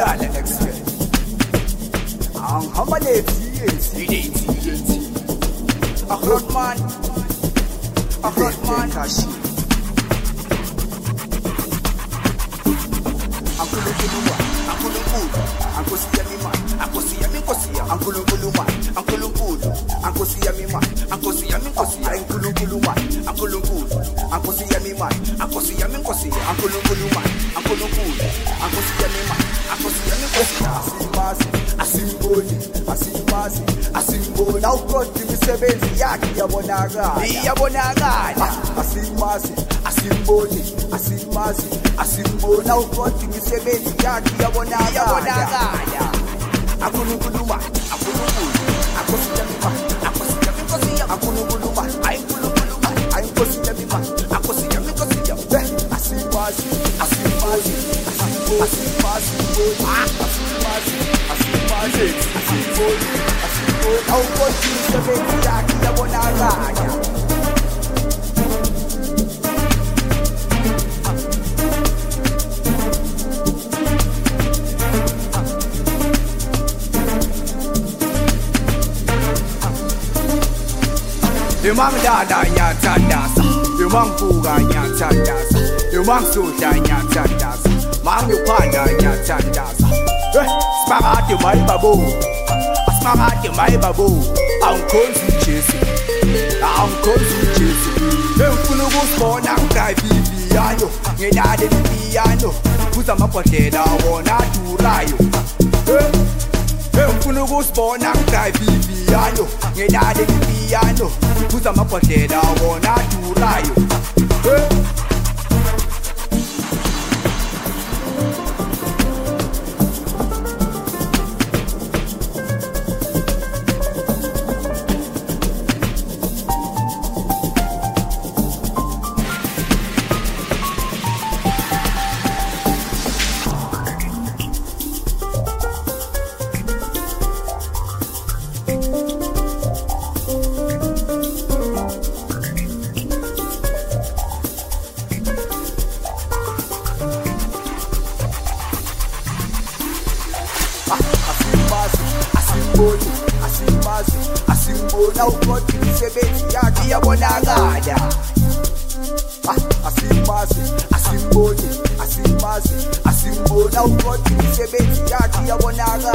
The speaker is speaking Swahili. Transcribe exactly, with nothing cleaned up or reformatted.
Dala expert. Ang hamaleti yesi yesi yesi. Akrotman, akrotman kashi. Angkulungkuluma, angkulungkulu, angkosiya mima, angkosiya minkosiya, angkulungkuluma, angkulungkulu, angkosiya mima, angkosiya minkosiya, angkulungkuluma, angkulungkulu, angkosiya mima, angkosiya minkosiya, angkulungkuluma, angkulungkulu, angkosiya mima, angkosiya minkosiya. Asimasi, asimboni, asimasi, asimboni. Awuqondi imisebenzi yakhe iyabonakala, iyabonakala. Asimasi, asimboni, asimasi, asimboni. Awuqondi imisebenzi yakhe iyabonakala, iyabonakala. Angkulungkuluma, angkulungkulu, angkosiya mima, angkosiya minkosiya, angkulungkuluma, ayinkulungkuluma, ayinkosiya mima, angkosiya minkosiya. Asimasi, asimboni, asimboni, asimboni, asimasi, asimboni, asimboni, asimboni. Awuqondi imisebenzi yakhe iyabonakala. Imam dada nyatandasa, imam buga nyatandasa, imam soda nyatandasa, mang yupanda nyatandasa. Eh, smarati mai babu, smarati mai babu, ankonzi chesi, ankonzi chesi. Emfunu busbona ngai bibiano, ngedade bibiano, kuza mapotela wona durayo. Eh. Emfunu kusibona ngai bibiano, ngedade bibiano, kuza amabhodlela wona adurayo. Asimboni, asimbasi, asimbona uqondi imisebenzi yakhe iyabonakala. Asimbasi, asimboni, asimbasi, asimbona uqondi imisebenzi yakhe iyabonakala.